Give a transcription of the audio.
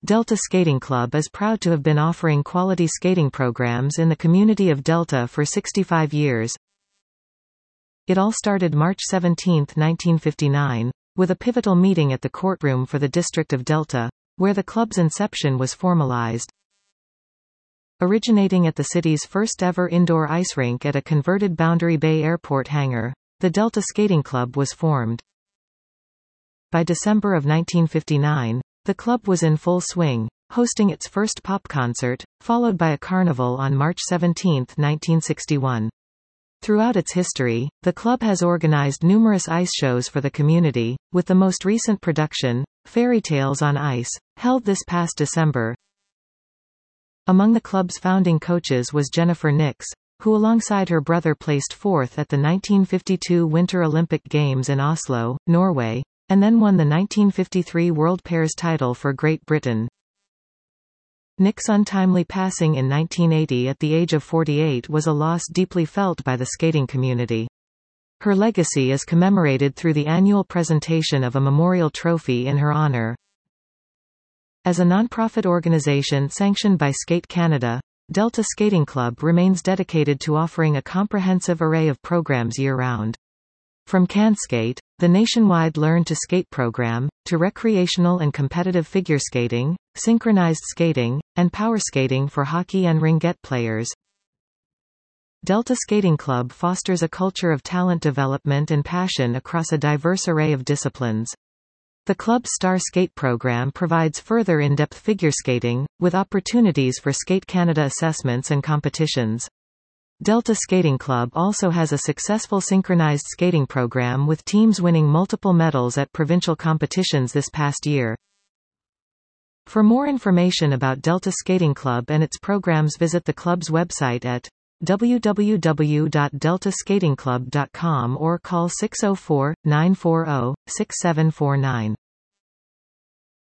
Delta Skating Club is proud to have been offering quality skating programs in the community of Delta for 65 years. It all started March 17, 1959, with a pivotal meeting at the courtroom for the District of Delta, where the club's inception was formalized. Originating at the city's first-ever indoor ice rink at a converted Boundary Bay Airport hangar, the Delta Skating Club was formed. By December of 1959, the club was in full swing, hosting its first pop concert, followed by a carnival on March 17, 1961. Throughout its history, the club has organized numerous ice shows for the community, with the most recent production, Fairy Tales on Ice, held this past December. Among the club's founding coaches was Jennifer Nix, who alongside her brother placed fourth at the 1952 Winter Olympic Games in Oslo, Norway, and then won the 1953 World Pairs title for Great Britain. Nix's untimely passing in 1980 at the age of 48 was a loss deeply felt by the skating community. Her legacy is commemorated through the annual presentation of a memorial trophy in her honor. As a non-profit organization sanctioned by Skate Canada, Delta Skating Club remains dedicated to offering a comprehensive array of programs year-round. From CanSkate, the nationwide Learn to Skate program, to recreational and competitive figure skating, synchronized skating, and power skating for hockey and ringette players, Delta Skating Club fosters a culture of talent development and passion across a diverse array of disciplines. The club's Star Skate program provides further in-depth figure skating, with opportunities for Skate Canada assessments and competitions. Delta Skating Club also has a successful synchronized skating program with teams winning multiple medals at provincial competitions this past year. For more information about Delta Skating Club and its programs, visit the club's website at www.deltaskatingclub.com or call 604-940-6749.